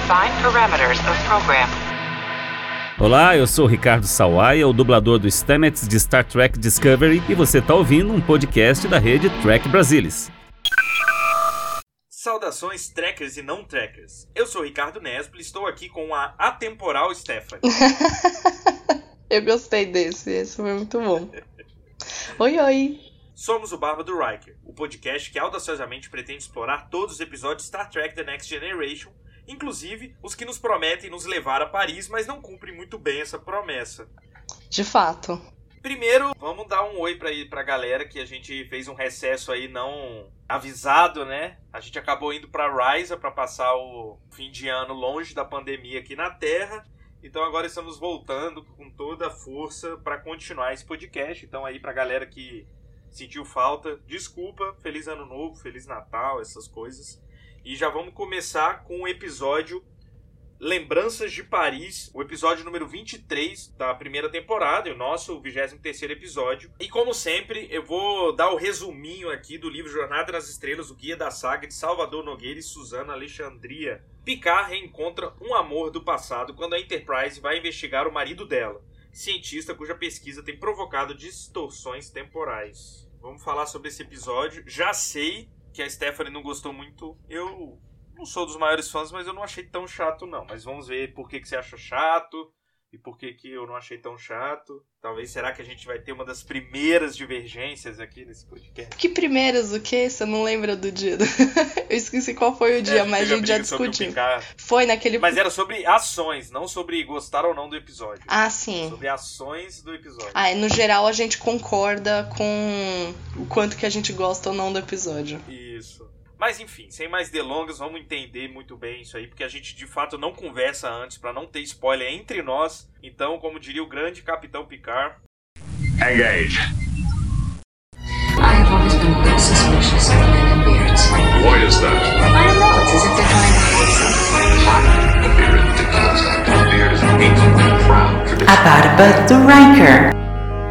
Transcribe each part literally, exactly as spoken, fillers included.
Define parameters of program. Olá, eu sou o Ricardo Sawaia, o dublador do Stamets de Star Trek Discovery, e você está ouvindo um podcast da rede Trek Brasilis. Saudações trekkers e não trekkers. Eu sou o Ricardo Nesble e estou aqui com a atemporal Stephanie. Eu gostei desse, esse foi muito bom. Oi, oi. Somos o Barba do Riker, o podcast que audaciosamente pretende explorar todos os episódios de Star Trek The Next Generation, inclusive os que nos prometem nos levar a Paris, mas não cumprem muito bem essa promessa. De fato. Primeiro, vamos dar um oi pra, pra galera que a gente fez um recesso aí não avisado, né? A gente acabou indo pra Risa pra passar o fim de ano longe da pandemia aqui na Terra. Então agora estamos voltando com toda a força pra continuar esse podcast. Então aí pra galera que sentiu falta, desculpa, Feliz Ano Novo, Feliz Natal, essas coisas. E já vamos começar com o episódio Lembranças de Paris, o episódio número vinte e três da primeira temporada, o nosso vigésimo terceiro episódio. E como sempre, eu vou dar o resuminho aqui do livro Jornada nas Estrelas, o guia da saga de Salvador Nogueira e Suzana Alexandria. Picard reencontra um amor do passado quando a Enterprise vai investigar o marido dela, cientista cuja pesquisa tem provocado distorções temporais. Vamos falar sobre esse episódio. Já sei que a Stephanie não gostou muito. Eu não sou dos maiores fãs, mas eu não achei tão chato, não. Mas vamos ver por que, que você acha chato e por que, que eu não achei tão chato. Talvez, será que a gente vai ter uma das primeiras divergências aqui nesse podcast? Que primeiras o quê? Você não lembra do dia? Do... Eu esqueci qual foi o dia, é, mas a gente já discutiu. Foi naquele... Mas era sobre ações, não sobre gostar ou não do episódio. Ah, sim. Sobre ações do episódio. Ah, no geral a gente concorda com o quanto que a gente gosta ou não do episódio. Isso. Mas enfim, sem mais delongas, vamos entender muito bem isso aí, porque a gente de fato não conversa antes para não ter spoiler entre nós. Então, como diria o grande Capitão Picard, engage. I have always been a bit suspicious of men in beards. Why is that? I don't know, it's as if they're trying to hide something. A beard is ridiculous. A beard is an ancient and proud tradition. A Barba do Riker.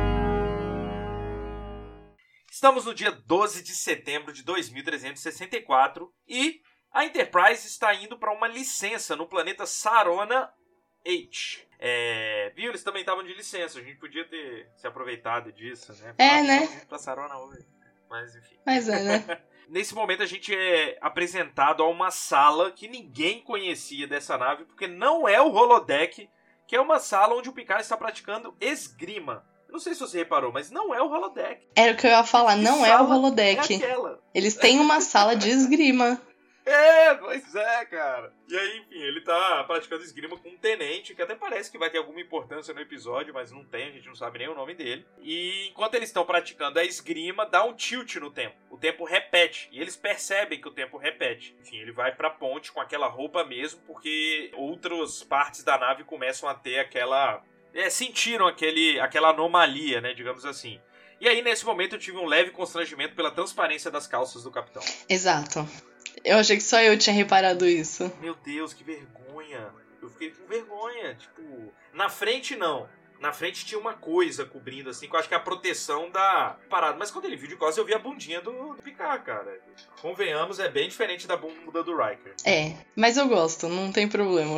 Estamos no dia doze de setembro de dois mil trezentos e sessenta e quatro e a Enterprise está indo para uma licença no planeta Sarona H. É, viu? Eles também estavam de licença, a gente podia ter se aproveitado disso, né? É, né? Pra Sarona hoje. Mas enfim. Mas é, né? Nesse momento a gente é apresentado a uma sala que ninguém conhecia dessa nave, porque não é o holodeck, que é uma sala onde o Picard está praticando esgrima. Não sei se você reparou, mas não é o holodeck. Era o que eu ia falar, não que é o holodeck. É aquela. Eles têm uma sala de esgrima. É, pois é, cara. E aí, enfim, ele tá praticando esgrima com um tenente, que até parece que vai ter alguma importância no episódio, mas não tem, a gente não sabe nem o nome dele. E enquanto eles estão praticando a esgrima, dá um tilt no tempo. O tempo repete, e eles percebem que o tempo repete. Enfim, ele vai pra ponte com aquela roupa mesmo, porque outras partes da nave começam a ter aquela... É, sentiram aquele, aquela anomalia, né, digamos assim. E aí, nesse momento, eu tive um leve constrangimento pela transparência das calças do capitão. Exato. Eu achei que só eu tinha reparado isso. Meu Deus, que vergonha. Eu fiquei com vergonha. Tipo, na frente não. Na frente tinha uma coisa cobrindo, assim, que eu acho que é a proteção da parada. Mas quando ele viu de costas, eu vi a bundinha do, do Picard, cara. Convenhamos, é bem diferente da bunda do Riker. É, mas eu gosto, não tem problema.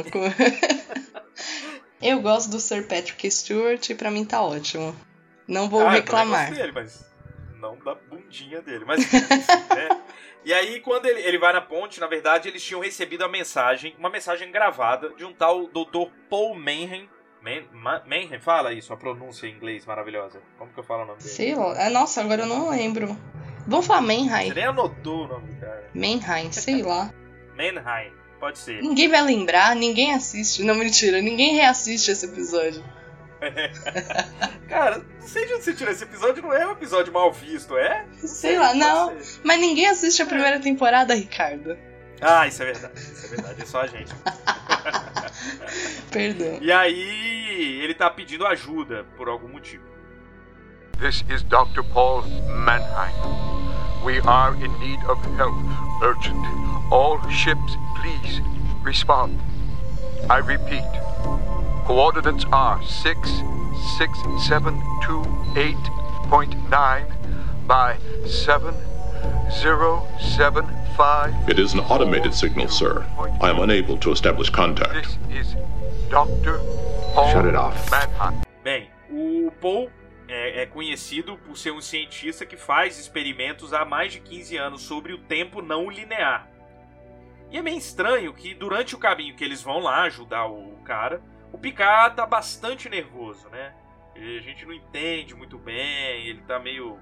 Eu gosto do Sir Patrick Stewart e pra mim tá ótimo. Não vou ah, reclamar. Eu gosto dele, mas não da bundinha dele. Mas enfim, né? E aí, quando ele, ele vai na ponte, na verdade, eles tinham recebido a mensagem, uma mensagem gravada de um tal doutor Paul Mayhem. Man, Ma, Mayhem, fala isso, a pronúncia em inglês maravilhosa. Como que eu falo o nome dele? Sei lá. Nossa, agora eu não lembro. Vamos falar Mayhem. Você nem anotou o nome do cara. Mayhem, sei lá. Mayhem. Pode ser. Ninguém vai lembrar, ninguém assiste. Não, mentira, ninguém reassiste esse episódio. Cara, não sei de onde você tirou esse episódio, não é um episódio mal visto, é? Sei, sei lá, não. Ser. Mas ninguém assiste a primeira temporada, Ricardo. Ah, isso é verdade, isso é verdade, é só a gente. Perdão. E aí, ele tá pedindo ajuda por algum motivo. This is doutor Paul Mannheim. We are in need of help, urgent. All ships, please, respond. I repeat, coordinates are six six seven two eight point nine by seven zero seven five. It is an automated signal, sir. I am unable to establish contact. This is doutor Paul Shut it off. Mannheim. Bem, o Paul é, é conhecido por ser um cientista que faz experimentos há mais de quinze anos sobre o tempo não linear. E é meio estranho que durante o caminho que eles vão lá ajudar o cara, o Picard tá bastante nervoso, né? Ele, a gente não entende muito bem, ele tá meio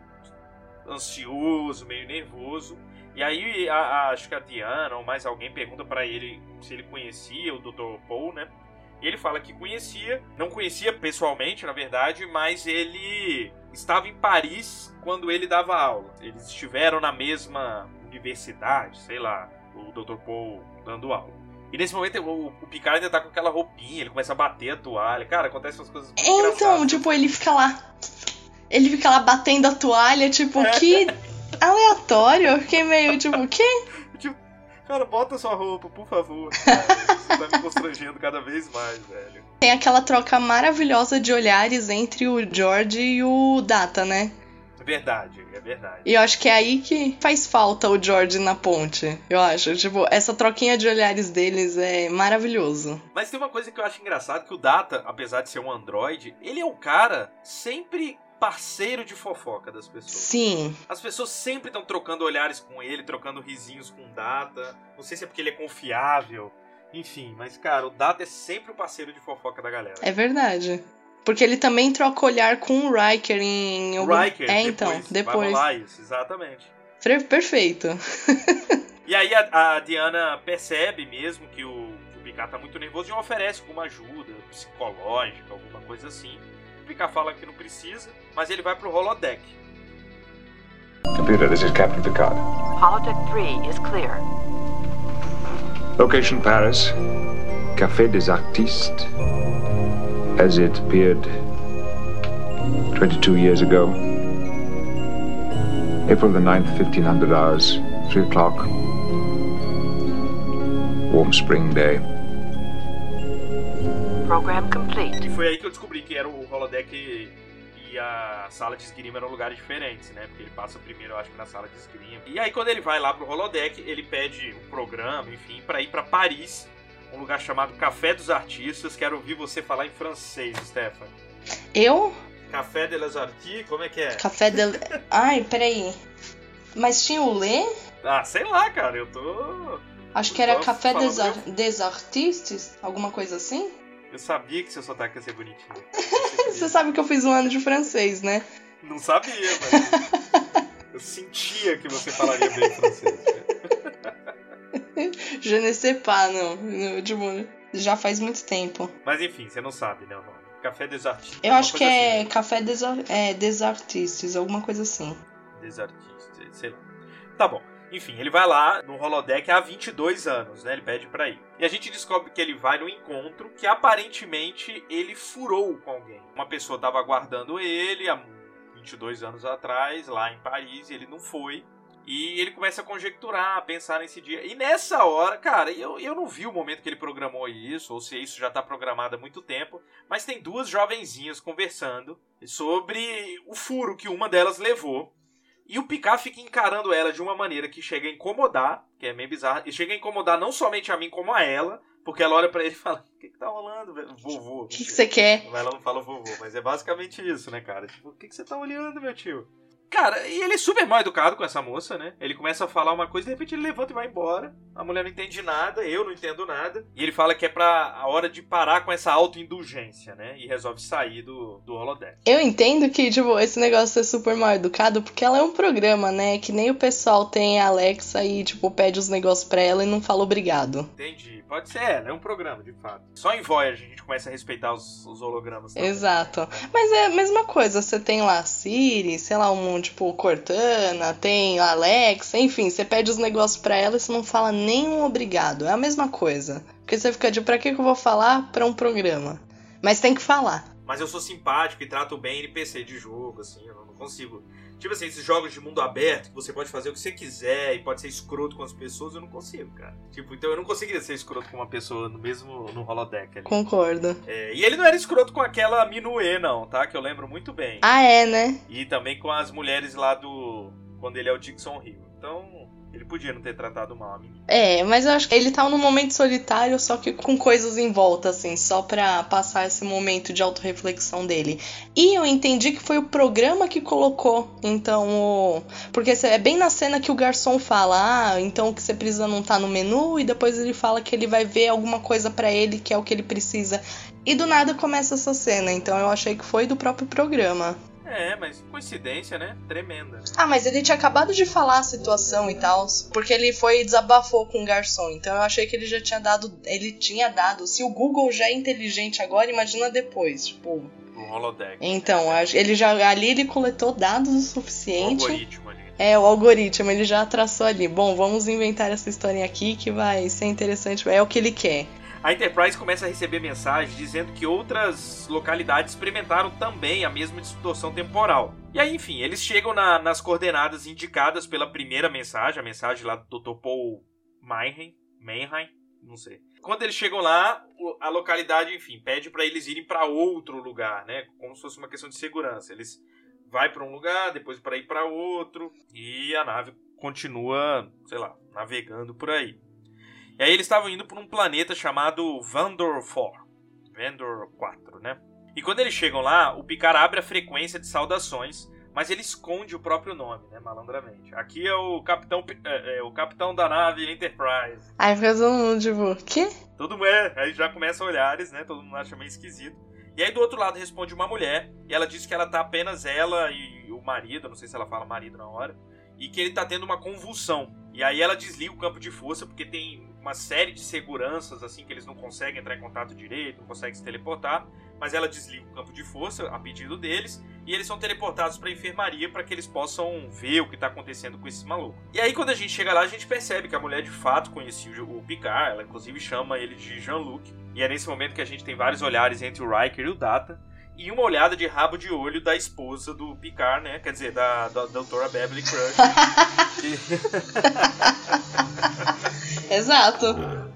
ansioso, meio nervoso. E aí, a, a, acho que a Diana ou mais alguém pergunta pra ele se ele conhecia o doutor Paul, né? E ele fala que conhecia, não conhecia pessoalmente, na verdade, mas ele estava em Paris quando ele dava aula. Eles estiveram na mesma universidade, sei lá, o doutor Paul dando aula. E nesse momento o, o Picard ainda tá com aquela roupinha, ele começa a bater a toalha. Cara, acontecem umas coisas muito engraçadas. Então, tipo, ele fica lá... Ele fica lá batendo a toalha, tipo, que aleatório. Eu fiquei meio, tipo, o quê? Tipo, cara, bota sua roupa, por favor. Cara. Você tá me constrangendo cada vez mais, velho. Tem aquela troca maravilhosa de olhares entre o George e o Data, né? É verdade, é verdade. E eu acho que é aí que faz falta o George na ponte, eu acho. Tipo, essa troquinha de olhares deles é maravilhoso. Mas tem uma coisa que eu acho engraçado, que o Data, apesar de ser um androide, ele é um cara sempre... parceiro de fofoca das pessoas. Sim. As pessoas sempre estão trocando olhares com ele, trocando risinhos com o Data. Não sei se é porque ele é confiável. Enfim, mas, cara, o Data é sempre o parceiro de fofoca da galera. É verdade. Porque ele também troca olhar com o Riker em... O Riker, é, depois, então, depois. Vai rolar isso, exatamente. Perfeito. E aí a, a Diana percebe mesmo que o, que o Picard tá muito nervoso e oferece alguma ajuda psicológica, alguma coisa assim. O Picard fala que não precisa, mas ele vai pro holodeck. Computer, this is Captain Picard. Holodeck three is clear. Location Paris. Café des Artistes. As it appeared twenty-two years ago. April the ninth, fifteen hundred hours. three o'clock. Warm spring day. Program complete. E foi aí que eu descobri que era o holodeck e a sala de esgrima eram lugares diferentes, né? Porque ele passa primeiro, eu acho que na sala de esgrima. E aí quando ele vai lá pro holodeck, ele pede um programa, enfim, pra ir pra Paris, um lugar chamado Café dos Artistas. Quero ouvir você falar em francês, Stefan. Eu? Café de les Artistes, como é que é? Café de... Ai, peraí. Mas tinha o Lê? Ah, sei lá, cara, eu tô... Acho que era Café des, Ar... des Artistes, alguma coisa assim? Eu sabia que seu sotaque ia ser bonitinho. Você sabe que eu fiz um ano de francês, né? Não sabia, mas eu sentia que você falaria bem francês. Je ne sais pas, não. Tipo, já faz muito tempo. Mas enfim, você não sabe, né, o nome. Café des Artistes. Eu acho que é assim, Café des, é, des Artistes, alguma coisa assim. Des Artistes, sei lá. Tá bom. Enfim, ele vai lá no holodeck há vinte e dois anos, né? Ele pede pra ir. E a gente descobre que ele vai no encontro que aparentemente ele furou com alguém. Uma pessoa tava aguardando ele há vinte e dois anos atrás, lá em Paris, e ele não foi. E ele começa a conjecturar, a pensar nesse dia. E nessa hora, cara, eu, eu não vi o momento que ele programou isso, ou se isso já tá programado há muito tempo, mas tem duas jovenzinhas conversando sobre o furo que uma delas levou. E o Picard fica encarando ela de uma maneira que chega a incomodar, que é meio bizarro, e chega a incomodar não somente a mim, como a ela, porque ela olha pra ele e fala, o que que tá rolando, velho? Vovô. O que que você quer? Ela não fala vovô, mas é basicamente isso, né, cara? Tipo, o que que você tá olhando, meu tio? Cara, e ele é super mal educado com essa moça, né? Ele começa a falar uma coisa, de repente ele levanta e vai embora. A mulher não entende nada, eu não entendo nada. E ele fala que é pra a hora de parar com essa autoindulgência, né? E resolve sair do, do holodeck. Eu entendo que, tipo, esse negócio é super mal educado, porque ela é um programa, né? Que nem o pessoal tem a Alexa e, tipo, pede os negócios pra ela e não fala obrigado. Entendi. Pode ser, ela é um programa, de fato. Só em Voyager a gente começa a respeitar os, os hologramas também. Exato. Mas é a mesma coisa, você tem lá a Siri, sei lá, um tipo Cortana, tem a Alexa, enfim, você pede os negócios pra ela e você não fala nenhum obrigado. É a mesma coisa. Porque você fica de, pra que que eu vou falar pra um programa? Mas tem que falar. Mas eu sou simpático e trato bem N P C de jogo, assim, eu não consigo... Tipo assim, esses jogos de mundo aberto, que você pode fazer o que você quiser e pode ser escroto com as pessoas, eu não consigo, cara. Tipo, então eu não conseguiria ser escroto com uma pessoa no mesmo no holodeck ali. Concordo. É, e ele não era escroto com aquela Minue, não, tá? Que eu lembro muito bem. Ah, é, né? E também com as mulheres lá do... Quando ele é o Dixon Hill. então ele podia não ter tratado mal a menina. É, mas eu acho que ele tá num momento solitário, só que com coisas em volta, assim, só pra passar esse momento de autorreflexão dele. E eu entendi que foi o programa que colocou, então, o... porque é bem na cena que o garçom fala, ah, então o que você precisa não tá no menu, e depois ele fala que ele vai ver alguma coisa pra ele, que é o que ele precisa. E do nada começa essa cena, então eu achei que foi do próprio programa. É, mas coincidência, né? Tremenda. Ah, mas ele tinha acabado de falar a situação e tal, porque ele foi e desabafou com o garçom, então eu achei que ele já tinha dado, ele tinha dado, se o Google já é inteligente agora, imagina depois, tipo... O holodeck. Então, ele já, ali ele coletou dados o suficiente. O algoritmo ali. É, o algoritmo, ele já traçou ali, bom, vamos inventar essa historinha aqui que vai ser interessante, é o que ele quer. A Enterprise começa a receber mensagens dizendo que outras localidades experimentaram também a mesma distorção temporal. E aí, enfim, eles chegam na, nas coordenadas indicadas pela primeira mensagem, a mensagem lá do doutor Paul Mannheim, Mannheim, não sei. Quando eles chegam lá, a localidade, enfim, pede para eles irem para outro lugar, né? Como se fosse uma questão de segurança. Eles vai para um lugar, depois para ir para outro, e a nave continua, sei lá, navegando por aí. E aí eles estavam indo por um planeta chamado Vandor quatro. Vandor quatro, né? E quando eles chegam lá, o Picard abre a frequência de saudações, mas ele esconde o próprio nome, né? Malandramente. Aqui é o capitão, é, é, o capitão da nave Enterprise. Aí fica todo mundo tipo, quê? Todo mundo é, aí já começam olhares, né? Todo mundo acha meio esquisito. E aí do outro lado responde uma mulher, e ela diz que ela tá apenas ela e o marido, não sei se ela fala marido na hora, e que ele tá tendo uma convulsão. E aí ela desliga o campo de força, porque tem uma série de seguranças, assim, que eles não conseguem entrar em contato direito, não conseguem se teleportar, mas ela desliga o campo de força a pedido deles, e eles são teleportados pra enfermaria para que eles possam ver o que tá acontecendo com esse maluco. E aí quando a gente chega lá, a gente percebe que a mulher de fato conhecia o Picard, ela inclusive chama ele de Jean-Luc, e é nesse momento que a gente tem vários olhares entre o Riker e o Data, e uma olhada de rabo de olho da esposa do Picard, né? Quer dizer, da, da, da doutora Beverly Crusher. que... Exato.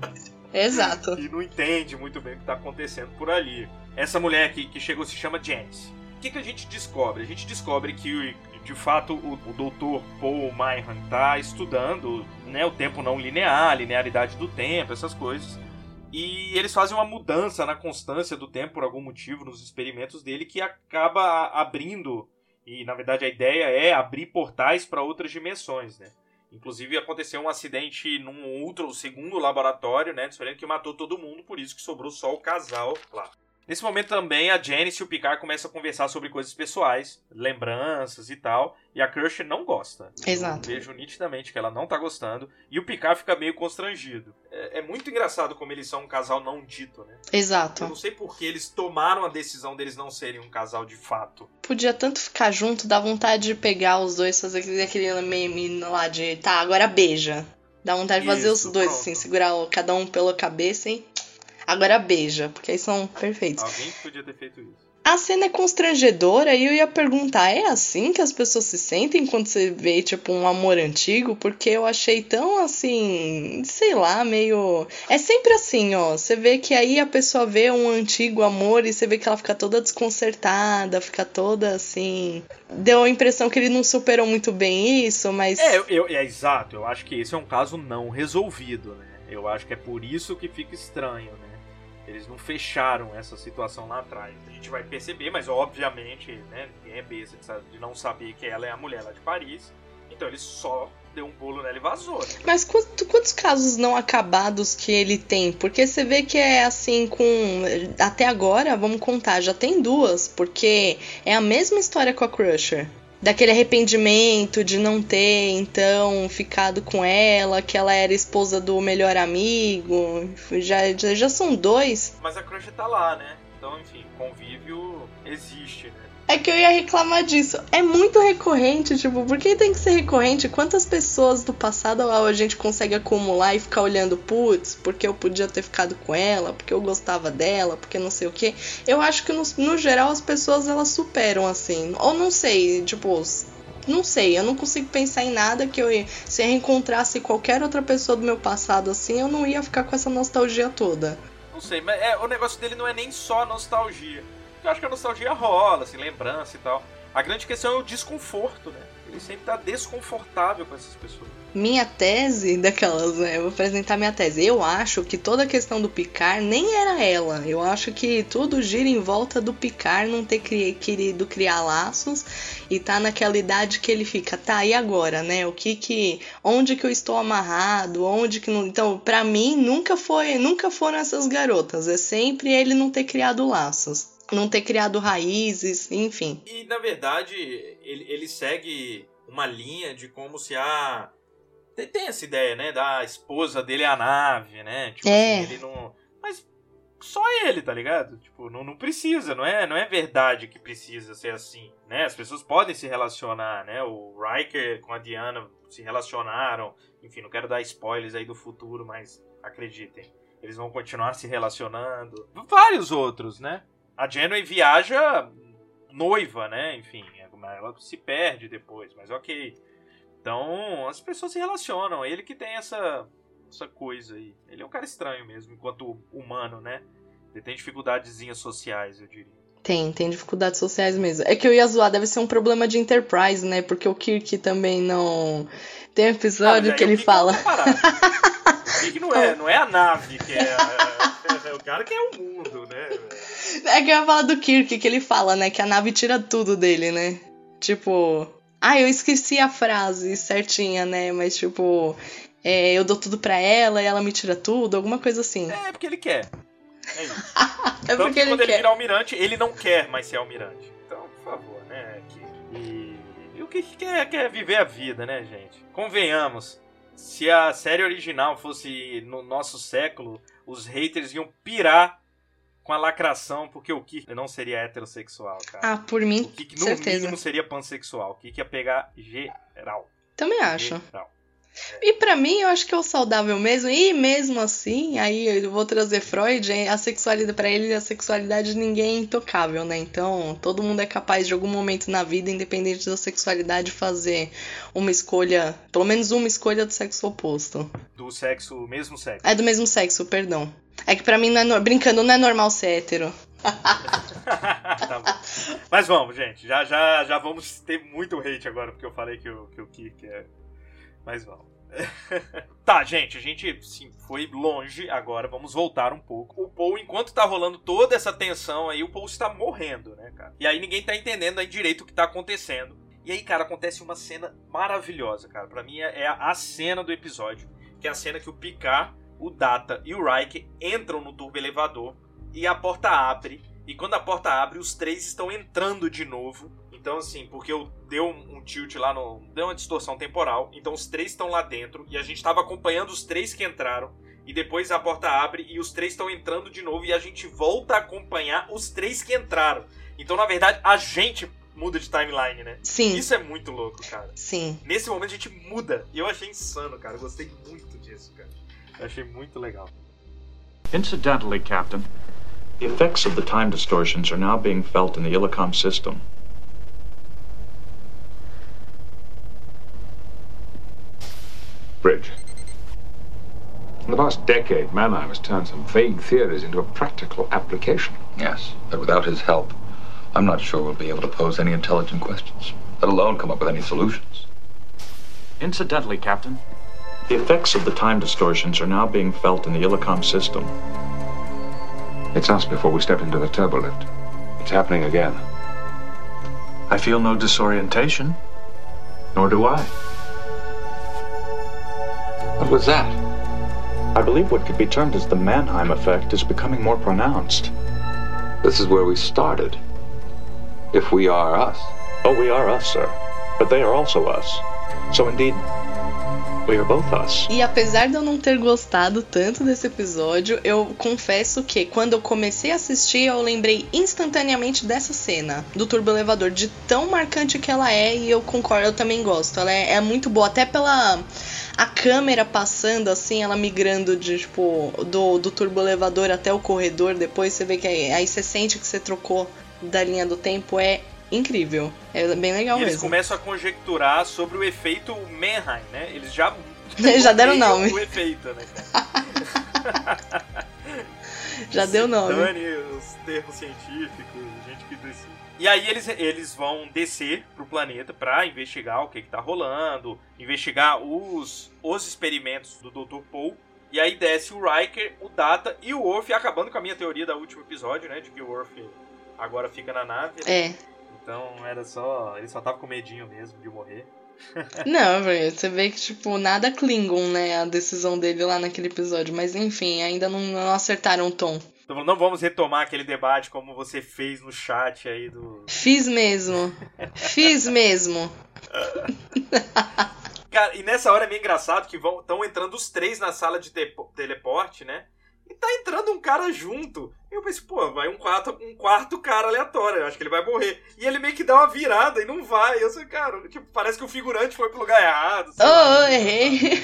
Exato. E não entende muito bem o que está acontecendo por ali. Essa mulher aqui que chegou se chama Janice. O que, que a gente descobre? A gente descobre que, de fato, o, o doutor Paul Mannheim está estudando, né, o tempo não linear, a linearidade do tempo, essas coisas. E eles fazem uma mudança na constância do tempo por algum motivo nos experimentos dele que acaba abrindo, e na verdade a ideia é abrir portais para outras dimensões, né? Inclusive aconteceu um acidente num outro segundo laboratório, né, que matou todo mundo, por isso que sobrou só o casal lá. Nesse momento também a Janice e o Picard começam a conversar sobre coisas pessoais, lembranças e tal, e a Crusher não gosta. Exato. Eu vejo nitidamente que ela não tá gostando, e o Picard fica meio constrangido. É, é muito engraçado como eles são um casal não dito, né? Exato. Eu não sei por que eles tomaram a decisão deles não serem um casal de fato. Podia tanto ficar junto, dá vontade de pegar os dois, fazer aquele meme lá de, tá, agora beija. Dá vontade de fazer Isso, os dois, pronto. assim, segurar cada um pela cabeça, hein? Agora beija, porque aí são perfeitos. Alguém podia ter feito isso. A cena é constrangedora e eu ia perguntar, é assim que as pessoas se sentem quando você vê, tipo, um amor antigo? Porque eu achei tão, assim, sei lá, meio... É sempre assim, ó, você vê que aí a pessoa vê um antigo amor e você vê que ela fica toda desconcertada, fica toda, assim... Deu a impressão que ele não superou muito bem isso, mas... É, eu, eu, é exato, eu acho que esse é um caso não resolvido, né? Eu acho que é por isso que fica estranho, né? Eles não fecharam essa situação lá atrás. A gente vai perceber, mas obviamente, né, ninguém é besta de não saber que ela é a mulher lá de Paris. Então ele só deu um pulo nela e vazou. Né? Mas quantos, quantos casos não acabados que ele tem? Porque você vê que é assim com... Até agora, vamos contar, já tem duas. Porque é a mesma história com a Crusher. Daquele arrependimento de não ter, então, ficado com ela, que ela era esposa do melhor amigo. Já, já, já são dois. Mas a Crusher tá lá, né? Então, enfim, convívio existe, né? É que eu ia reclamar disso. É muito recorrente, tipo, por que tem que ser recorrente? Quantas pessoas do passado a gente consegue acumular e ficar olhando, putz, porque eu podia ter ficado com ela, porque eu gostava dela, porque não sei o quê. Eu acho que no, no geral as pessoas elas superam, assim. Ou não sei, tipo, não sei, eu não consigo pensar em nada que eu ia, se eu reencontrasse qualquer outra pessoa do meu passado assim, eu não ia ficar com essa nostalgia toda. Não sei, mas é, o negócio dele não é nem só nostalgia. Eu acho que a nostalgia rola, assim, lembrança e tal. A grande questão é o desconforto, né? Ele sempre tá desconfortável com essas pessoas. Minha tese daquelas, né? Eu vou apresentar minha tese. Eu acho que toda a questão do Picard nem era ela. Eu acho que tudo gira em volta do Picard não ter cri- querido criar laços e tá naquela idade que ele fica, tá, e agora, né? O que que... Onde que eu estou amarrado? Onde que não... Então, pra mim, nunca foi, nunca foram essas garotas. É sempre ele não ter criado laços. Não ter criado raízes, enfim. E, na verdade, ele, ele segue uma linha de como se a... Tem, tem essa ideia, né? Da esposa dele é a nave, né? Tipo é. assim, ele não... Mas só ele, tá ligado? Tipo, não, não precisa, não é, não é verdade que precisa ser assim, né? As pessoas podem se relacionar, né? O Riker com a Diana se relacionaram. Enfim, não quero dar spoilers aí do futuro, mas acreditem. Eles vão continuar se relacionando. Vários outros, né? A Janeway viaja noiva, né? Enfim, ela se perde depois, mas ok. Então, as pessoas se relacionam. Ele que tem essa, essa coisa aí. Ele é um cara estranho mesmo, enquanto humano, né? Ele tem dificuldadezinhas sociais, eu diria. Tem, tem dificuldades sociais mesmo. É que eu ia zoar, deve ser um problema de Enterprise, né? Porque o Kirk também não... Tem um episódio ah, que ele fala... O Kirk não é, não é a nave que é... A... É o cara que é o mundo, né? É que eu ia falar do Kirk, que ele fala, né? Que a nave tira tudo dele, né? Tipo... Ah, eu esqueci a frase certinha, né? Mas, tipo... É, eu dou tudo pra ela e ela me tira tudo, alguma coisa assim. É, porque ele quer. É isso. É Tanto porque que ele quando quer. ele virar almirante, ele não quer mais ser almirante. Então, por favor, né? E, e o que quer, quer viver a vida, né, gente? Convenhamos. Se a série original fosse no nosso século, os haters iam pirar com a lacração, porque o Kirk não seria heterossexual, cara. Ah, por mim, o Kirk, no certeza. mínimo, seria pansexual. O Kirk ia pegar geral. Também acho. Geral. E pra mim, eu acho que é o saudável mesmo. E mesmo assim, aí eu vou trazer Freud, a sexualidade pra ele, a sexualidade de ninguém é intocável, né? Então, todo mundo é capaz de algum momento na vida, independente da sexualidade, fazer uma escolha, pelo menos uma escolha do sexo oposto. Do sexo, mesmo sexo. É do mesmo sexo, perdão. É que pra mim, não é no... brincando, não é normal ser hétero. Tá bom. Mas vamos, gente. Já, já, já vamos ter muito hate agora, porque eu falei que o, que o Kirk é... Mas vamos. Tá, gente, a gente sim, foi longe agora, vamos voltar um pouco. O Paul, enquanto tá rolando toda essa tensão aí, o Paul está morrendo, né, cara? E aí ninguém tá entendendo aí direito o que tá acontecendo. E aí, cara, acontece uma cena maravilhosa, cara. Pra mim é a cena do episódio, que é a cena que o Picard, o Data e o Riker entram no turbo elevador e a porta abre. E quando a porta abre, os três estão entrando de novo. Então, assim, porque eu deu um tilt lá, no, deu uma distorção temporal. Então, os três estão lá dentro. E a gente estava acompanhando os três que entraram. E depois a porta abre e os três estão entrando de novo. E a gente volta a acompanhar os três que entraram. Então, na verdade, a gente muda de timeline, né? Sim. Isso é muito louco, cara. Sim. Nesse momento, a gente muda. E eu achei insano, cara. Eu gostei muito disso, cara. Eu achei muito legal. Incidentally, Captain, the effects of the time distortions are now being felt in the Illicom system. Bridge. In the past decade, Mannheim has turned some vague theories into a practical application. Yes, but without his help, I'm not sure we'll be able to pose any intelligent questions, let alone come up with any solutions. Incidentally, Captain, the effects of the time distortions are now being felt in the Illicom system. It's us before we step into the turbolift. It's happening again. I feel no disorientation. Nor do I. What was that? I believe what could be termed as the Mannheim effect is becoming more pronounced. This is where we started. If we are us. Oh, we are us, sir. But they are also us. So indeed, we are both us. E apesar de eu não ter gostado tanto desse episódio, eu confesso que quando eu comecei a assistir, eu lembrei instantaneamente dessa cena do turbo elevador, de tão marcante que ela é, e eu concordo, eu também gosto. Ela é, é muito boa, até pela a câmera passando assim, ela migrando de tipo do, do turbo elevador até o corredor, depois você vê que aí, aí você sente que você trocou da linha do tempo, é incrível, é bem legal e mesmo. Eles começam a conjecturar sobre o efeito Mannheim, né? Eles já já deram nome. O efeito, né? Já deu nome. Dane os termo científico, gente que decide. E aí eles, eles vão descer pro planeta pra investigar o que que tá rolando, investigar os, os experimentos do doutor Paul. E aí desce o Riker, o Data e o Worf, acabando com a minha teoria do último episódio, né? De que o Worf agora fica na nave. É. Então era só... ele só tava com medinho mesmo de morrer. Não, você vê que, tipo, nada Klingon, né? A decisão dele lá naquele episódio. Mas enfim, ainda não, não acertaram o tom. Então não vamos retomar aquele debate como você fez no chat aí do... Fiz mesmo. Fiz mesmo. Cara, e nessa hora é meio engraçado que estão entrando os três na sala de te- teleporte, né? E tá entrando um cara junto. E eu pensei, pô, vai um quarto, um quarto cara aleatório. Eu acho que ele vai morrer. E ele meio que dá uma virada e não vai. Eu sei, cara, tipo, parece que o figurante foi pro lugar errado. Oh, oh, errei.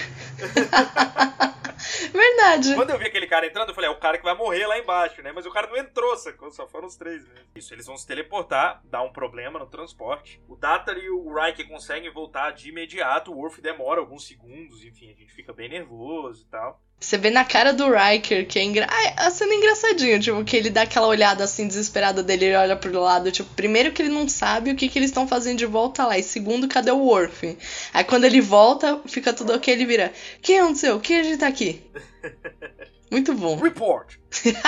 Verdade. Quando eu vi aquele cara entrando, eu falei, é o cara que vai morrer lá embaixo, né? Mas o cara não entrou, sacou? Só foram os três mesmo. Isso, eles vão se teleportar, dá um problema no transporte. O Data e o Riker conseguem voltar de imediato. O Worf demora alguns segundos, enfim, a gente fica bem nervoso e tal. Você vê na cara do Riker que é engra... ah, a cena é engraçadinha, tipo, que ele dá aquela olhada assim desesperada dele, ele olha pro lado, tipo, primeiro que ele não sabe o que, que eles estão fazendo de volta lá, e segundo, cadê o Worf? Aí quando ele volta, fica tudo ok, ele vira, o que aconteceu? O que a gente tá aqui? Muito bom. Report!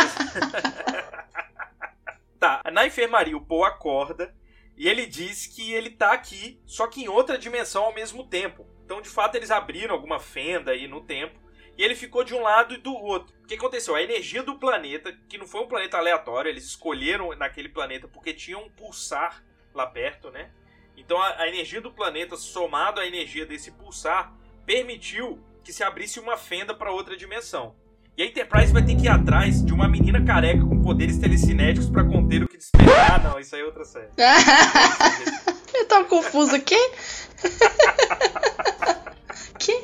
Tá, na enfermaria o Paul acorda e ele diz que ele tá aqui, só que em outra dimensão ao mesmo tempo. Então, de fato, eles abriram alguma fenda aí no tempo. E ele ficou de um lado e do outro. O que aconteceu? A energia do planeta, que não foi um planeta aleatório, eles escolheram naquele planeta porque tinha um pulsar lá perto, né? Então a, a energia do planeta, somado à energia desse pulsar, permitiu que se abrisse uma fenda para outra dimensão. E a Enterprise vai ter que ir atrás de uma menina careca com poderes telecinéticos para conter o que despertar. Ah, não, isso aí é outra série. Eu tô confuso aqui. Que?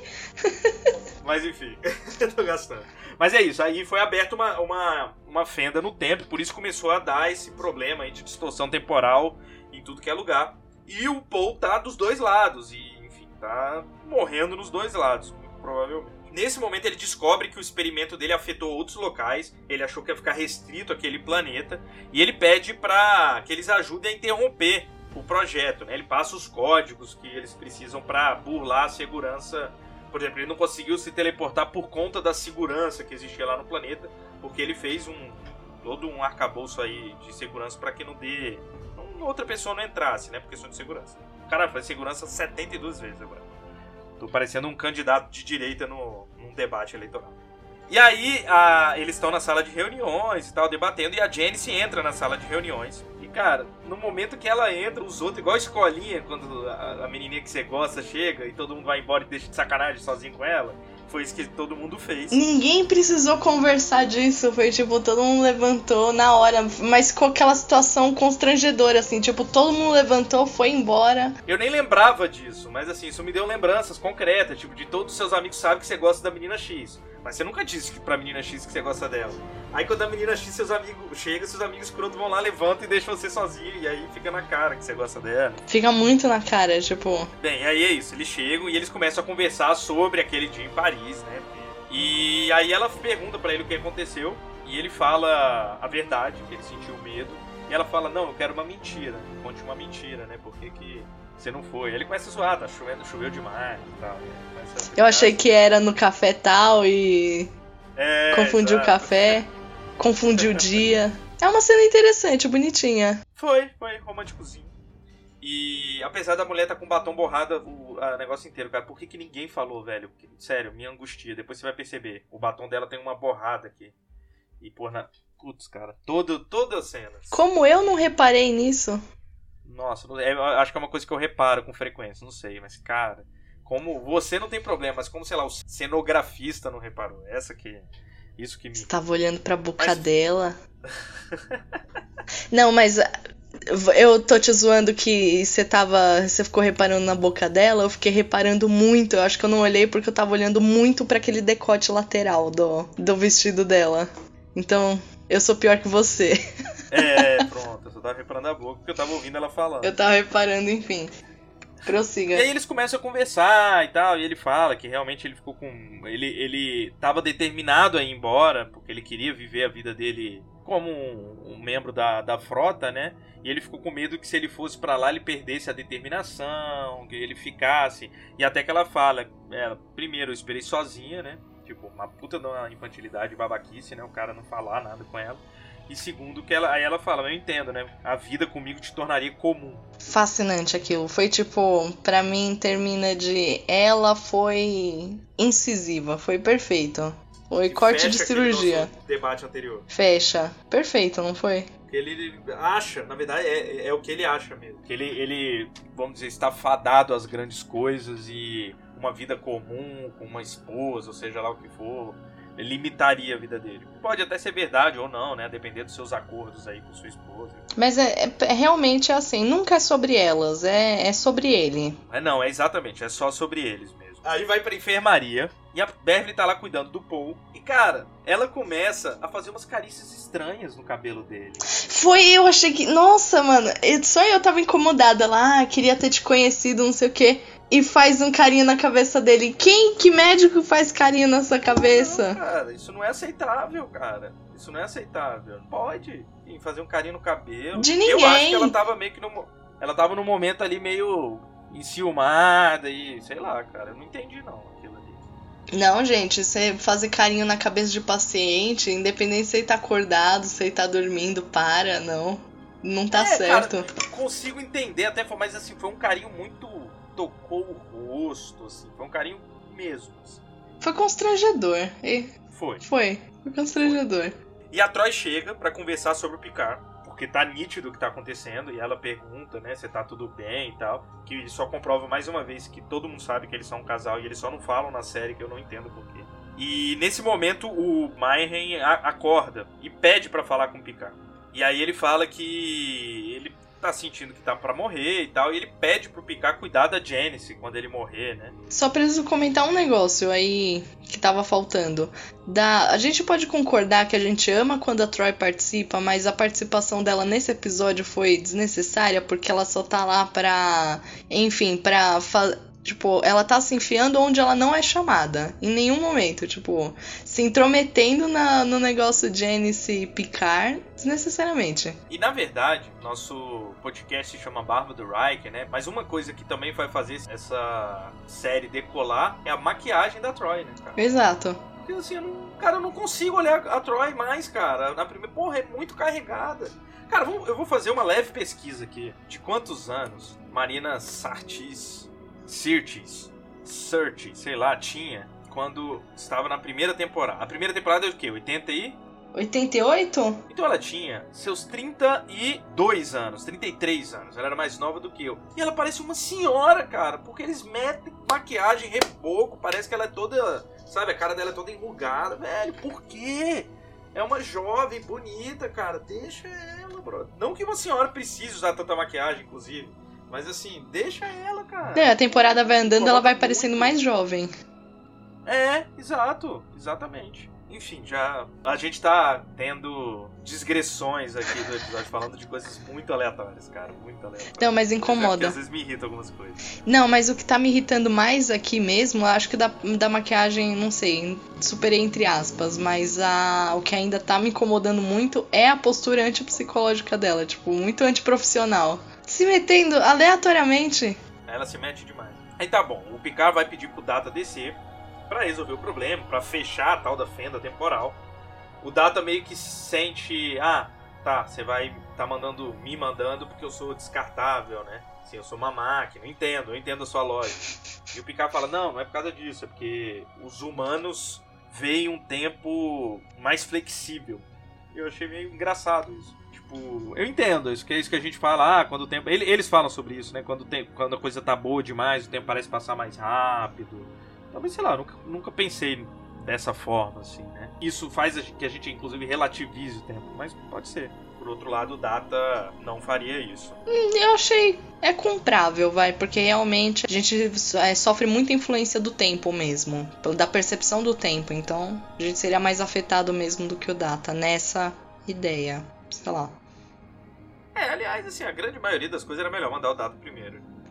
Mas enfim, eu tô gastando. Mas é isso, aí foi aberta uma, uma, uma fenda no tempo, por isso começou a dar esse problema aí de distorção temporal em tudo que é lugar. E o Paul tá dos dois lados, e enfim, tá morrendo nos dois lados, muito provavelmente. Nesse momento ele descobre que o experimento dele afetou outros locais, ele achou que ia ficar restrito àquele planeta, e ele pede pra que eles ajudem a interromper o projeto, né? Ele passa os códigos que eles precisam pra burlar a segurança. Por exemplo, ele não conseguiu se teleportar por conta da segurança que existia lá no planeta, porque ele fez um todo um arcabouço aí de segurança para que não dê não, outra pessoa não entrasse, né? Por questão de segurança. Cara, foi segurança setenta e duas vezes agora. Tô parecendo um candidato de direita no, num debate eleitoral. E aí, a, eles estão na sala de reuniões e tal, debatendo, e a Janice entra na sala de reuniões. E, cara, no momento que ela entra, os outros, igual a escolinha, quando a, a menininha que você gosta chega e todo mundo vai embora e deixa de sacanagem sozinho com ela, foi isso que todo mundo fez. Ninguém precisou conversar disso, foi tipo, todo mundo levantou na hora, mas com aquela situação constrangedora, assim, tipo, todo mundo levantou, foi embora. Eu nem lembrava disso, mas assim, isso me deu lembranças concretas, tipo, de todos os seus amigos sabem que você gosta da menina X. Mas você nunca disse pra menina X que você gosta dela. Aí quando a menina X, seus amigos chegam, seus amigos escrotos vão lá, levantam e deixam você sozinho. E aí fica na cara que você gosta dela. Fica muito na cara, tipo... Bem, aí é isso. Eles chegam e eles começam a conversar sobre aquele dia em Paris, né? E aí ela pergunta pra ele o que aconteceu. E ele fala a verdade, que ele sentiu medo. E ela fala, não, eu quero uma mentira. Conte uma mentira, né? Por que que você não foi? Aí ele começa a zoar, tá chovendo, choveu demais e tal. Eu achei que era no café tal e... É, confundiu o café, confundiu o dia. É uma cena interessante, bonitinha. Foi, foi, românticozinho. E apesar da mulher estar tá com batom borrado o a negócio inteiro, cara, por que que ninguém falou, velho? Sério, me angustia. Depois você vai perceber. O batom dela tem uma borrada aqui. E por na... Putz, cara, todo, todas as cenas. Como eu não reparei nisso? Nossa, eu acho que é uma coisa que eu reparo com frequência, não sei, mas cara... Como você não tem problema, mas como, sei lá, o cenografista não reparou. Essa que... Isso que me... Você tava olhando pra boca mas... dela. Não, mas... Eu tô te zoando que você tava... Você ficou reparando na boca dela. Eu fiquei reparando muito. Eu acho que eu não olhei porque eu tava olhando muito pra aquele decote lateral do, do vestido dela. Então, eu sou pior que você. É, pronto. Eu só tava reparando a boca porque eu tava ouvindo ela falando. Eu tava reparando, enfim. Prossiga. E aí eles começam a conversar e tal, e ele fala que realmente ele ficou com... Ele, ele tava determinado a ir embora, porque ele queria viver a vida dele como um, um membro da, da frota, né? E ele ficou com medo que se ele fosse pra lá, ele perdesse a determinação, que ele ficasse. E até que ela fala, ela, primeiro, eu esperei sozinha, né? Tipo, uma puta de uma infantilidade, babaquice, né? O cara não falar nada com ela. E segundo, que ela, aí ela fala, eu entendo, né? A vida comigo te tornaria comum. Fascinante aquilo. Foi tipo, pra mim termina de... Ela foi incisiva, foi perfeito. Foi corte de cirurgia. Debate anterior. Fecha. Perfeito, não foi? Ele acha, na verdade, é, é o que ele acha mesmo. Que ele, ele, vamos dizer, está fadado às grandes coisas e uma vida comum, com uma esposa, ou seja lá o que for, limitaria a vida dele. Pode até ser verdade ou não, né? Depender dos seus acordos aí com sua esposa. Mas é, é, é realmente assim, nunca é sobre elas, é, é sobre ele. É, não, é exatamente, é só sobre eles mesmo. Aí vai pra enfermaria e a Beverly tá lá cuidando do Paul. E, cara, ela começa a fazer umas carícias estranhas no cabelo dele. Foi, eu achei que... Nossa, mano, só eu tava incomodada lá, ah, queria ter te conhecido, não sei o quê. E faz um carinho na cabeça dele. Quem? Que médico faz carinho na sua cabeça? Não, cara, isso não é aceitável, cara. Isso não é aceitável. Não pode enfim, fazer um carinho no cabelo. De ninguém. Eu acho que ela tava meio que no... Ela tava num momento ali meio... enciumada e sei lá, cara, eu não entendi não aquilo ali. Não, gente, você fazer carinho na cabeça de paciente, independente se ele tá acordado, se ele tá dormindo, para, não. Não tá é, certo. Cara, consigo entender até, mas assim, foi um carinho muito... tocou o rosto, assim, foi um carinho mesmo. Assim. Foi constrangedor. E... Foi. Foi, foi constrangedor. Foi. E a Troy chega pra conversar sobre o Picard. Porque tá nítido o que tá acontecendo. E ela pergunta, né, se tá tudo bem e tal. Que só comprova mais uma vez que todo mundo sabe que eles são um casal. E eles só não falam na série, que eu não entendo porquê. E nesse momento o Mayhem acorda e pede pra falar com o Picard. E aí ele fala que ele tá sentindo que tá pra morrer e tal. E ele pede pro Picard cuidar da Janice quando ele morrer, né? Só preciso comentar um negócio aí que tava faltando. Da... A gente pode concordar que a gente ama quando a Troy participa, mas a participação dela nesse episódio foi desnecessária porque ela só tá lá pra... Enfim, pra... Fa... Tipo, ela tá se enfiando onde ela não é chamada. Em nenhum momento, tipo, se intrometendo na, no negócio Janice e Picard, desnecessariamente. E na verdade, nosso podcast se chama Barba do Riker, né? Mas uma coisa que também vai fazer essa série decolar é a maquiagem da Troy, né, cara? Exato. Porque assim, eu não, cara, eu não consigo olhar a Troy mais, cara. Na primeira, porra, é muito carregada. Cara, eu vou fazer uma leve pesquisa aqui. De quantos anos Marina Sirtis... Sirtis, Sirtis, sei lá, tinha quando estava na primeira temporada. A primeira temporada é o quê? oitenta e... oitenta e oito? Então ela tinha seus trinta e dois anos, trinta e três anos. Ela era mais nova do que eu. E ela parece uma senhora, cara, porque eles metem maquiagem, reboco, parece que ela é toda, sabe, a cara dela é toda enrugada. Velho, por quê? É uma jovem, bonita, cara, deixa ela, bro. Não que uma senhora precise usar tanta maquiagem, inclusive. Mas assim, deixa ela, cara. É, a temporada vai andando, ela vai parecendo mais jovem. É, exato, exatamente. Enfim, já a gente tá tendo digressões aqui do episódio, falando de coisas muito aleatórias, cara, muito aleatórias. Não, mas incomoda. É, às vezes me irrita algumas coisas. Não, mas o que tá me irritando mais aqui mesmo, acho que da, da maquiagem, não sei, superei entre aspas, mas a, o que ainda tá me incomodando muito é a postura antipsicológica dela, tipo, muito antiprofissional. Se metendo aleatoriamente. Ela se mete demais. Aí tá bom, o Picard vai pedir pro Data descer pra resolver o problema, pra fechar a tal da fenda temporal. O Data meio que sente, ah, tá, você vai tá mandando, me mandando porque eu sou descartável, né? Assim, eu sou uma máquina, eu entendo, eu entendo a sua lógica. E o Picard fala, não, não é por causa disso, é porque os humanos veem um tempo mais flexível. Eu achei meio engraçado isso. Eu entendo, isso que é isso que a gente fala, ah, quando o tempo... Eles falam sobre isso, né? Quando, o tempo, quando a coisa tá boa demais, o tempo parece passar mais rápido. Talvez, sei lá, nunca, nunca pensei dessa forma, assim, né? Isso faz que a gente, inclusive, relativize o tempo, mas pode ser. Por outro lado, o Data não faria isso. Eu achei... É comprável, vai, porque realmente a gente é, sofre muita influência do tempo mesmo, da percepção do tempo, então a gente seria mais afetado mesmo do que o Data nessa ideia, sei lá. É, aliás, assim, a grande maioria das coisas era melhor mandar o Data primeiro.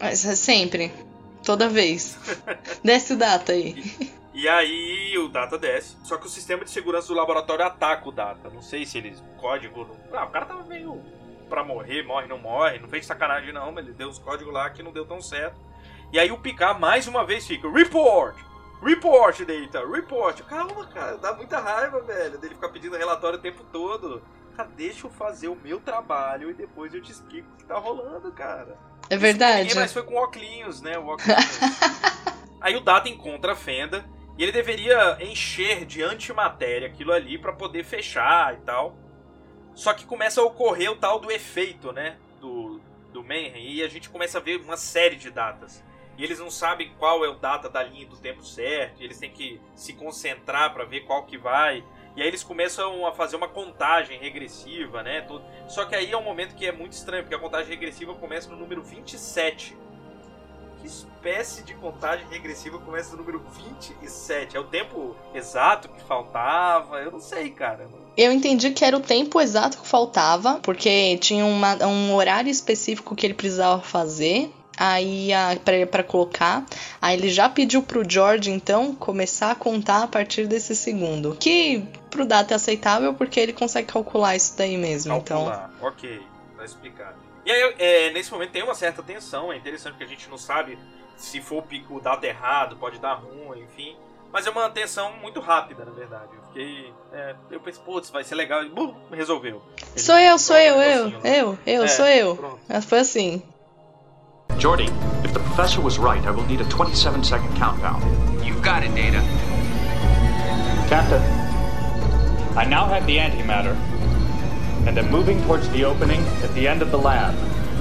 Mas é sempre. Toda vez. Desce o Data aí. E aí o Data desce. Só que o sistema de segurança do laboratório ataca o Data. Não sei se eles... Código... Ah, o cara tava meio... Pra morrer, morre, não morre. Não fez sacanagem não, mas ele deu os códigos lá que não deu tão certo. E aí o Picard mais uma vez fica... Report! Report, Data! Report! Calma, cara. Dá muita raiva, velho. Dele ficar pedindo relatório o tempo todo. Cara, deixa eu fazer o meu trabalho e depois eu te explico o que tá rolando, cara. É verdade. Ninguém mais foi com óculos, né? O óculos. Aí o Data encontra a fenda e ele deveria encher de antimatéria aquilo ali pra poder fechar e tal. Só que começa a ocorrer o tal do efeito, né? Do, do Mayhem. E a gente começa a ver uma série de datas. E eles não sabem qual é o data da linha do tempo certo. E eles têm que se concentrar pra ver qual que vai. E aí eles começam a fazer uma contagem regressiva, né? Só que aí é um momento que é muito estranho, porque a contagem regressiva começa no número vinte e sete. Que espécie de contagem regressiva começa no número vinte e sete? É o tempo exato que faltava? Eu não sei, cara. Eu entendi que era o tempo exato que faltava, porque tinha uma, um horário específico que ele precisava fazer. Aí, pra, pra colocar, aí ele já pediu pro George, então, começar a contar a partir desse segundo. Que pro Data é aceitável, porque ele consegue calcular isso daí mesmo. Calcular, então... ok, tá explicado. E aí, é, nesse momento tem uma certa tensão, é interessante que a gente não sabe se for o Data errado, pode dar ruim, enfim. Mas é uma tensão muito rápida, na verdade. Eu fiquei... É, eu pensei, putz, vai ser legal, e bum, resolveu. Ele sou eu, sou eu, eu, lá. eu, eu, é, sou eu. Pronto. Mas foi assim. Geordi, if the professor was right, I will need a twenty-seven second countdown. You've got it, Data. Captain, I now have the antimatter, and am moving towards the opening at the end of the lab.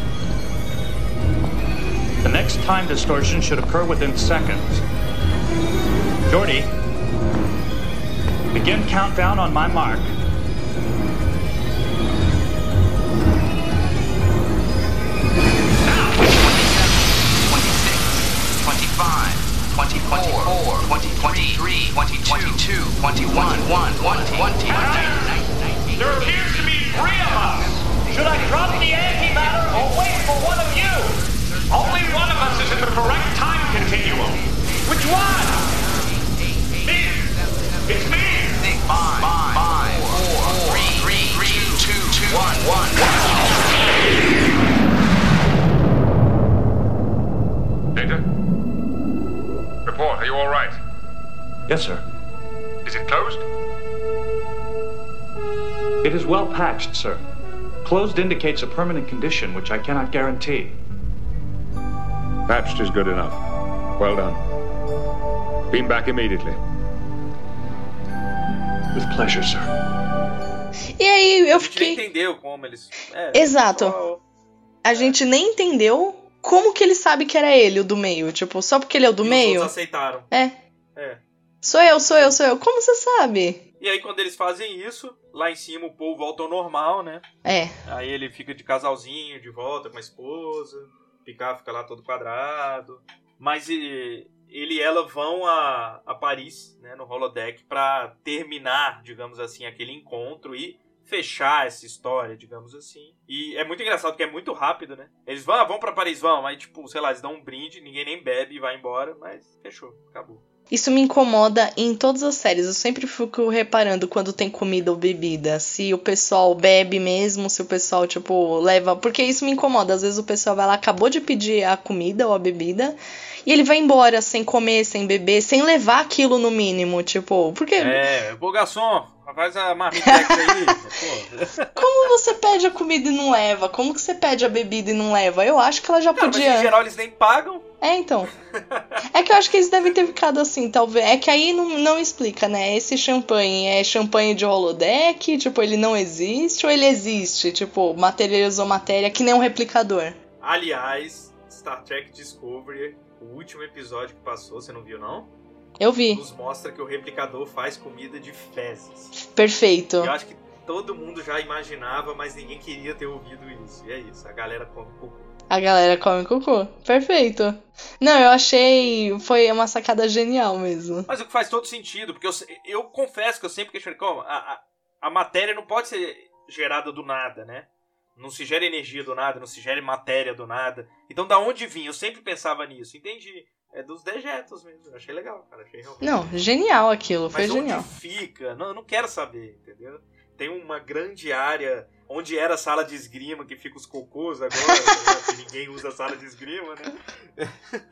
The next time distortion should occur within seconds. Geordi, begin countdown on my mark. twenty-four, twenty-three, twenty-two, twenty-one, twenty. There appears to be three of us. Should I drop the antimatter or wait for one of you? Only one of us is in the correct time continuum. Which one? Me. It's me. Five, five, four, three, three, two, two, one, one. Data? Report, are you all right? Yes, sir. Is it closed? It is well patched, sir. Closed indicates a permanent condition, which I cannot guarantee. Patched is good enough. Well done. Beam back immediately. With pleasure, sir. E aí eu a gente fiquei... nem entendeu como eles... É, Exato. só... A gente nem entendeu como que ele sabe que era ele, o do meio. Tipo, só porque ele é o do e meio? Os outros aceitaram. É. É. Sou eu, sou eu, sou eu. Como você sabe? E aí quando eles fazem isso, lá em cima o Paul volta ao normal, né? É. Aí ele fica de casalzinho, de volta com a esposa. Picard fica lá todo quadrado. Mas ele e ela vão a, a Paris, né, no holodeck, pra terminar, digamos assim, aquele encontro e fechar essa história, digamos assim. E é muito engraçado porque é muito rápido, né? Eles vão, ah, vão pra Paris, vão. Aí, tipo, sei lá, eles dão um brinde, ninguém nem bebe e vai embora. Mas fechou, acabou. Isso me incomoda em todas as séries. Eu sempre fico reparando quando tem comida ou bebida. Se o pessoal bebe mesmo, se o pessoal, tipo, leva... Porque isso me incomoda. Às vezes o pessoal vai lá, acabou de pedir a comida ou a bebida, e ele vai embora sem comer, sem beber, sem levar aquilo no mínimo. Tipo, porque... É, pô, garçom, faz a marmitex aí. Pô. Como você pede a comida e não leva? Como que você pede a bebida e não leva? Eu acho que ela já Cara, podia... Mas em geral eles nem pagam. É, então. É que eu acho que eles devem ter ficado assim, talvez. É que aí não, não explica, né? Esse champanhe é champanhe de holodeck, tipo, ele não existe, ou ele existe, tipo, materializou matéria que nem um replicador. Aliás, Star Trek Discovery, o último episódio que passou, você não viu, não? Eu vi. Nos mostra que o replicador faz comida de fezes. Perfeito. Eu acho que todo mundo já imaginava, mas ninguém queria ter ouvido isso. E é isso, a galera come cocô. A galera come cocô. Perfeito. Não, eu achei... Foi uma sacada genial mesmo. Mas o que faz todo sentido, porque eu, eu confesso que eu sempre questionei como a, a, a matéria não pode ser gerada do nada, né? Não se gera energia do nada, não se gera matéria do nada. Então da onde vinha? Eu sempre pensava nisso. Entendi. É dos dejetos mesmo. Eu achei legal, cara. Achei realmente... Não, genial aquilo. Foi Mas genial. onde fica? Não, eu não quero saber, entendeu? Tem uma grande área onde era a sala de esgrima, que fica os cocôs agora, né? Que ninguém usa a sala de esgrima, né?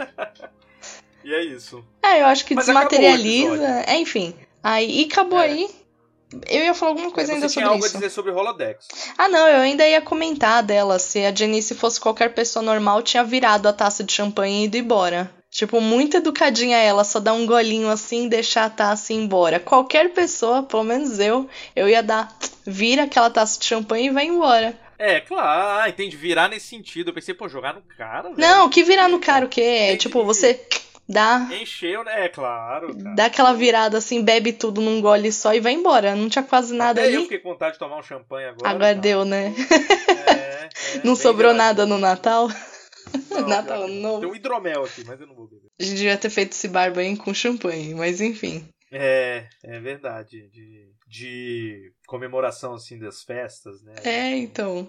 E é isso. É, eu acho que Mas desmaterializa. É, enfim. Aí, e acabou é. aí. Eu ia falar alguma coisa é, ainda você sobre tinha algo isso. a dizer sobre Holodex. Ah, não, eu ainda ia comentar dela. Se a Janice fosse qualquer pessoa normal, tinha virado a taça de champanhe e ido embora. Tipo, muito educadinha ela, só dar um golinho assim, deixar a taça e ir embora. Qualquer pessoa, pelo menos eu, eu ia dar, vira aquela taça de champanhe e vai embora. É, claro, ah, entendi, virar nesse sentido. Eu pensei, pô, jogar no cara, velho. Não, que virar no cara o quê? É, tipo, você dá... Encheu, né? É, claro, cara. Dá aquela virada assim, bebe tudo num gole só e vai embora. Não tinha quase nada Até ali. eu fiquei com vontade de tomar um champanhe agora. Agora tá? deu, né? É, é, não sobrou viradinho. nada no Natal? Não, Natal novo. Tem um hidromel aqui, mas eu não vou beber. A gente devia ter feito esse barba aí com champanhe, mas enfim. É, é verdade. De, de comemoração, assim, das festas, né? É, então.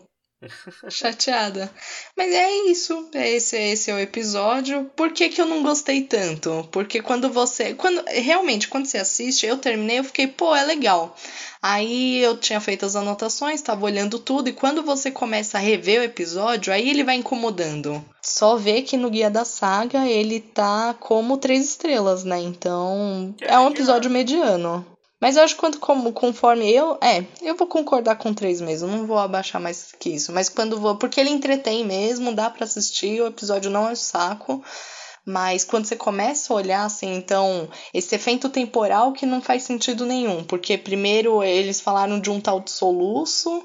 Chateada. Mas é isso. Esse, esse é o episódio. Por que que eu não gostei tanto? Porque quando você... quando realmente, quando você assiste, eu terminei, eu fiquei, pô, é legal. Aí eu tinha feito as anotações, tava olhando tudo, e quando você começa a rever o episódio, aí ele vai incomodando. Só vê que no Guia da Saga ele tá como três estrelas, né? Então é um episódio mediano. Mas eu acho que quando, como, conforme eu... É, eu vou concordar com três mesmo, não vou abaixar mais que isso. Mas quando vou... Porque ele entretém mesmo, dá pra assistir, o episódio não é um saco. Mas quando você começa a olhar, assim, então... Esse efeito temporal que não faz sentido nenhum. Porque primeiro eles falaram de um tal de soluço,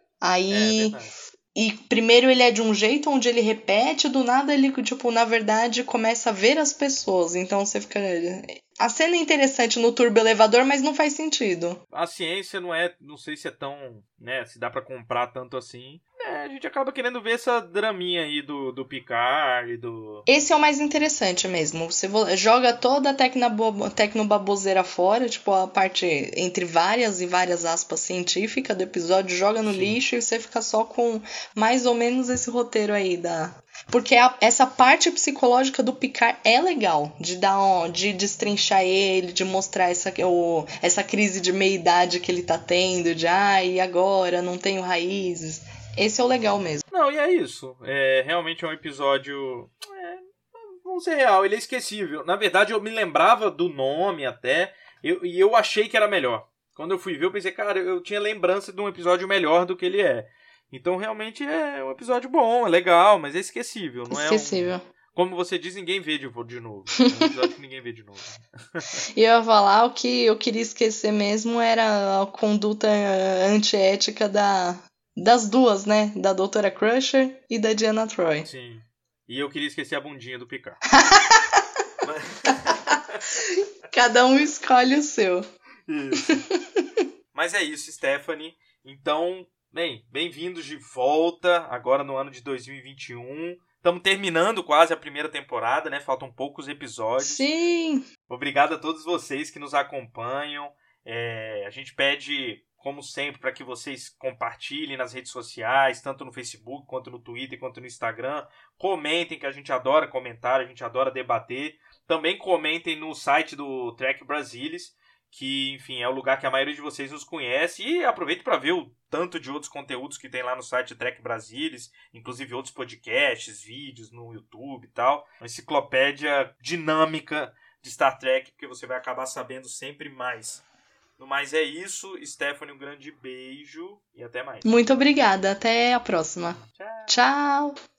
aí... É, e primeiro ele é de um jeito onde ele repete, do nada ele, tipo, na verdade, começa a ver as pessoas. Então você fica... A cena é interessante no turbo elevador, mas não faz sentido. A ciência não é... Não sei se é tão... né, se dá pra comprar tanto assim. É, a gente acaba querendo ver essa draminha aí do, do Picard e do... Esse é o mais interessante mesmo. Você joga toda a tecno- tecnobaboseira fora, tipo, a parte entre várias e várias aspas científica do episódio, joga no Sim. lixo e você fica só com mais ou menos esse roteiro aí da... Porque a, essa parte psicológica do Picard é legal, de dar um, de destrinchar ele, de mostrar essa, o, essa crise de meia-idade que ele tá tendo, de ai, e agora, não tenho raízes. Esse é o legal mesmo. Não, e é isso. É, realmente é um episódio... É, vamos ser real, ele é esquecível. Na verdade, eu me lembrava do nome até, eu, e eu achei que era melhor. Quando eu fui ver, eu pensei, cara, eu tinha lembrança de um episódio melhor do que ele é. Então, realmente, é um episódio bom, é legal, mas é esquecível. Não esquecível. É um... Como você diz, ninguém vê de, de novo. É um episódio que ninguém vê de novo. E eu ia falar, o que eu queria esquecer mesmo era a conduta antiética da... das duas, né? Da doutora Crusher e da Deanna Troi. Sim. E eu queria esquecer a bundinha do Picard. Cada um escolhe o seu. Isso. Mas é isso, Stephanie. Então, bem, bem-vindos de volta, agora no ano de dois mil e vinte e um. Estamos terminando quase a primeira temporada, né? Faltam poucos episódios. Sim! Obrigado a todos vocês que nos acompanham. É, a gente pede... como sempre, para que vocês compartilhem nas redes sociais, tanto no Facebook, quanto no Twitter, quanto no Instagram. Comentem, que a gente adora comentar, a gente adora debater. Também comentem no site do Trek Brasilis, que, enfim, é o lugar que a maioria de vocês nos conhece. E aproveite para ver o tanto de outros conteúdos que tem lá no site Trek Brasilis, inclusive outros podcasts, vídeos no YouTube e tal. Uma enciclopédia dinâmica de Star Trek, porque você vai acabar sabendo sempre mais. No mais é isso. Stephanie, um grande beijo e até mais. Muito obrigada. Até a próxima. Tchau. Tchau.